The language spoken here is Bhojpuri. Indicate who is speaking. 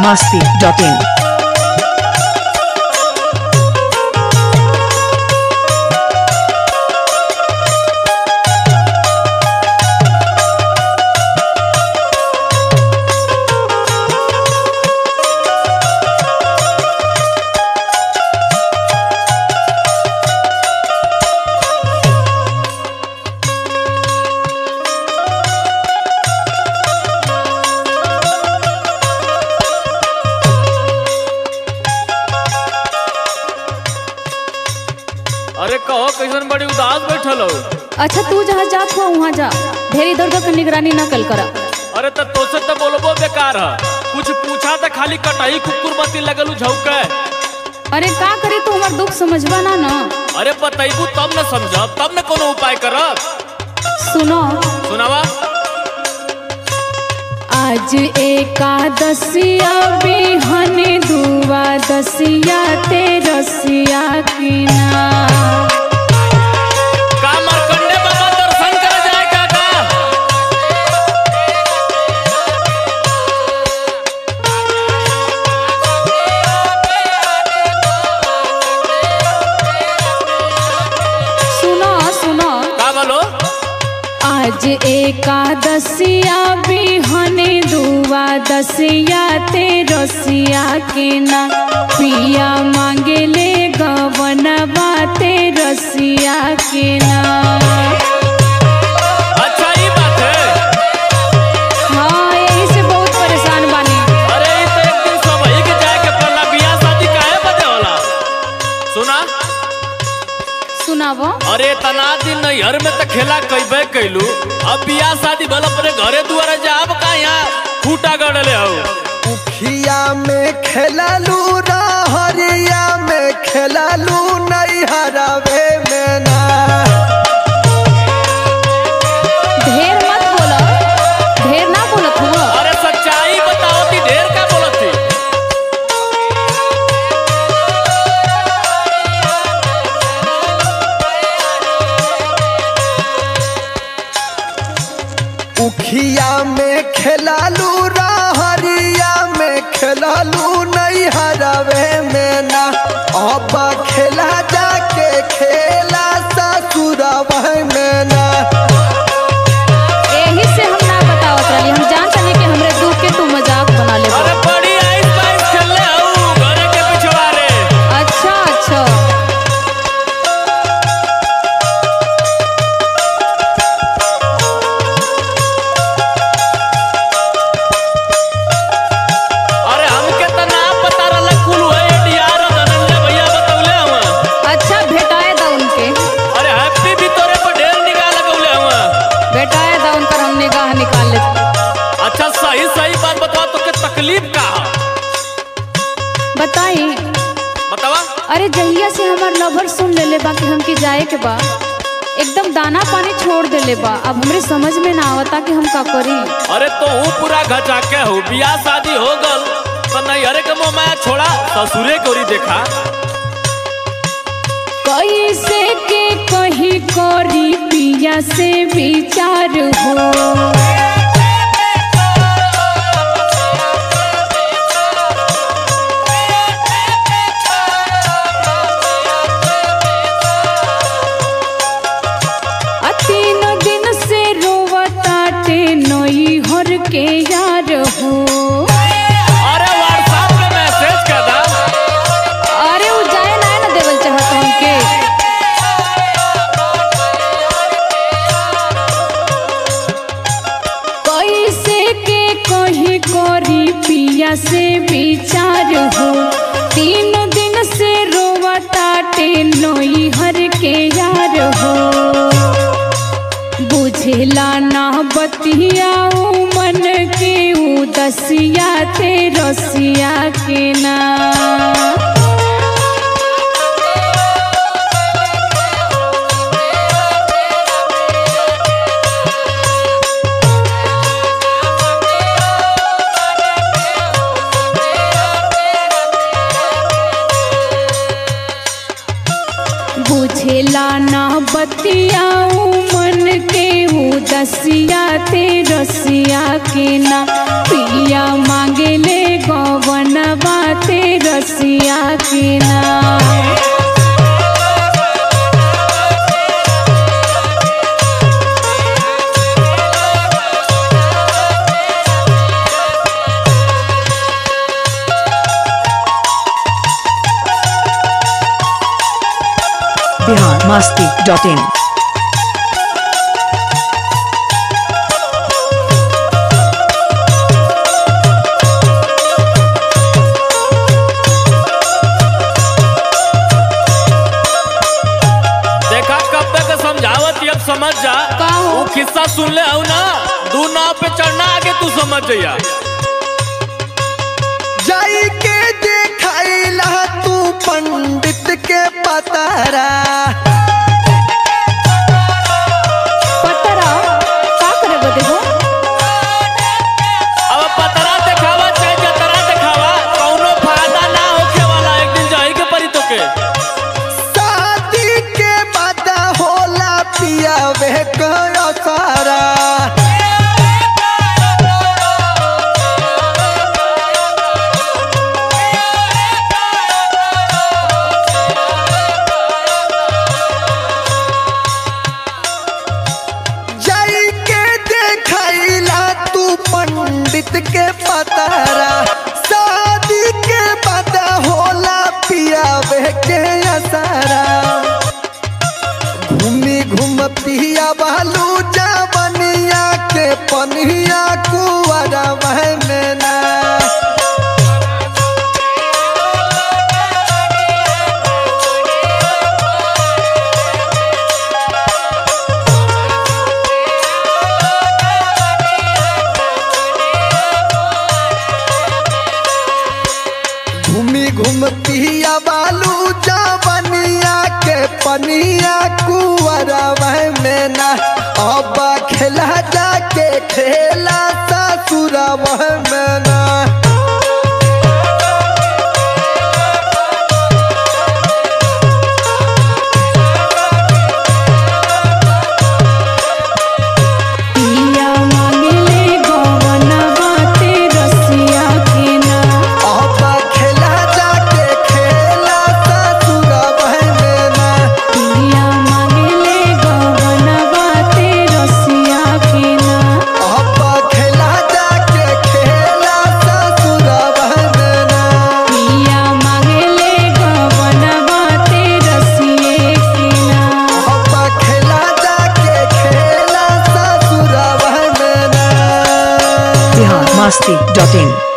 Speaker 1: masti.in.
Speaker 2: अरे कहो कैसन बड़ी उदास बैठल हो।
Speaker 3: अच्छा तू जहाँ जात हो वहाँ जा, ढेर इधर उधर के निगरानी न कल करा।
Speaker 2: अरे तो तोसे तो बोलबो बेकार है, कुछ पूछा तो खाली कटाई कुकुर मती लगलू झौके।
Speaker 3: अरे का करे तू हमार दुख समझबा ना न।
Speaker 2: अरे बतैबू तब न समझब, तब न कोनो उपाय करब।
Speaker 3: सुनो
Speaker 2: सुनावा।
Speaker 3: आज एकादशिया बिहन दुआदशिया तेरसिया की ना।
Speaker 2: का मार्कंडे बाबा दर्शन करे जाए का?
Speaker 3: सुनो सुनो
Speaker 2: का बोलो।
Speaker 3: आज एकादशिया बिहन दुआदशिया तेरसिया के ना। पिया मांगे ले गवनवा तेरसिया के ना।
Speaker 2: अच्छा ये बात है।
Speaker 3: हाँ यही से बहुत परेशान बानी।
Speaker 2: अरे ये तो एक दिन सबही के जाए के पड़ला, बियाह शादी काहे बदे होला। सुना।
Speaker 3: सुनावो।
Speaker 2: अरे तना दिन नैहर में तो खेला कैबे कैलू, अब बियाह शादी भला अपने घरे दुआरे जाब का यहाँ खूटा गड़ले हो।
Speaker 4: उखिया में खेललू रहरिया में खेललू नैहरवे में ना।
Speaker 3: ढेर मत बोलो, ढेर ना बोलत हो।
Speaker 2: अरे सच्चाई बताओ ती ढेर का बोलत थी।
Speaker 4: उखिया में खेललू रहरिया में खेललू नैहरवे में ना। अब खेला जाके खेला ससुरवे में ना।
Speaker 3: यही से हम ना बतावत रही, हम जानत नहीं कि हमरे दुख के तू मजाक बना ले।
Speaker 2: अरे बड़ी आइस पाइस खेलले हो घरे के पिछवाड़े।
Speaker 3: अच्छा अच्छा
Speaker 2: अरे हमके तो ना पता रहला कुल है डीआर धनंजय भैया बतौले हवा।
Speaker 3: अच्छा भेटाए दा उनके,
Speaker 2: अरे हैप्पी भी तोरे पर ढेर निगाह लगौले हवा।
Speaker 3: भेटाए दा उनकर हम निगाह निकाल ले।
Speaker 2: अच्छा सही सही बात बताओ, तो के तकलीफ का है?
Speaker 3: बताई।
Speaker 2: बतावा।
Speaker 3: अरे जहिया से हमार लवर सुन ले बा कि हमके जाए के बा, एकदम दाना पानी छोड़ देले बा। अब हमरे समझ में ना आवता कि हम का करी।
Speaker 2: अरे तो वो पूरा घचा के हो, बियाह शादी हो गल तो नैहरे के मुँह माया छोड़ा ससुरे गोरी देखा।
Speaker 3: कैसे के कहीं करी पिया से विचार हो। तीन दिन से रोवताटे नैहर के यार हो।
Speaker 2: अरे व्हाट्सएप पे मैसेज कर दा।
Speaker 3: अरे वो जाए ना देवल चाहत हमके। कैसे के कहीं करी पिया से विचार हो। तीन दिन से रोवताटे नैहर के यार हो। बुझेला ना बतिया मन के उदसिया तेरसिया के ना। बुझेला ना बतिया मन के दसिया ते रसिया के ना पिया मांगे ले गवनवा ते रसिया के ना।
Speaker 1: biharmasti.in
Speaker 2: देखा कब तक समझावत अब समझ जा।
Speaker 3: का हो?
Speaker 2: वो किस्सा सुन ले हो ना, दू नाव पे चढ़ना आगे तू समझ जाइया।
Speaker 4: जाई के देखाइला तू पंडित के पतारा।
Speaker 3: पतरा का करे बदे हो?
Speaker 2: अब पतरा दिखावा चाहे जतरा दिखावा, कौनो फायदा ना होखे वाला। एक दिन जाई के परी तो के
Speaker 4: शादी के बाद होला पिया वे कयो सारा। जाई के देखाइला तू पंडित के पतारा। शादी के बाद होला पिया वे के सारा। घूमी घूम पिया बालू जावनिया के पनिया कुआरा में ना। घूमी घूम पिया बालू जावनिया के पनिया कुआरा में ना। अब खेला जाके खेला ससुरा में ना।
Speaker 3: पिया मांगे ले गवनवा ते रसिया के ना।
Speaker 4: अब खेला जाके खेला ससुरा में ना।
Speaker 3: पिया मांगे ले गवनवा ते रसिया के ना।
Speaker 4: अब खेला जाके खेला ससुरा में ना।
Speaker 3: पिया मांगे ले गवनवा ते रसिए के ना।
Speaker 4: अब खेला जाके खेला ससुरा में ना।
Speaker 1: biharmasti.in